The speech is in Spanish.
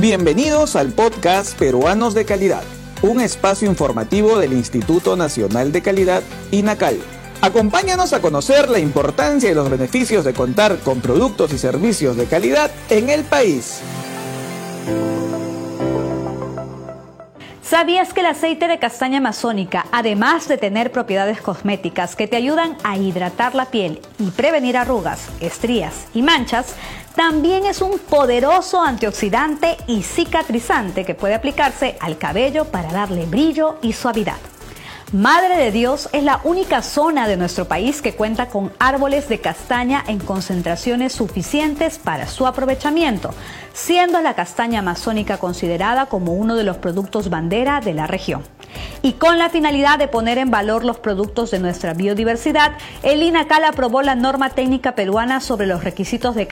Bienvenidos al podcast Peruanos de Calidad, un espacio informativo del Instituto Nacional de Calidad, INACAL. Acompáñanos a conocer la importancia y los beneficios de contar con productos y servicios de calidad en el país. ¿Sabías que el aceite de castaña amazónica, además de tener propiedades cosméticas que te ayudan a hidratar la piel y prevenir arrugas, estrías y manchas, también es un poderoso antioxidante y cicatrizante que puede aplicarse al cabello para darle brillo y suavidad? Madre de Dios es la única zona de nuestro país que cuenta con árboles de castaña en concentraciones suficientes para su aprovechamiento, siendo la castaña amazónica considerada como uno de los productos bandera de la región. Y con la finalidad de poner en valor los productos de nuestra biodiversidad, el INACAL aprobó la norma técnica peruana sobre los requisitos de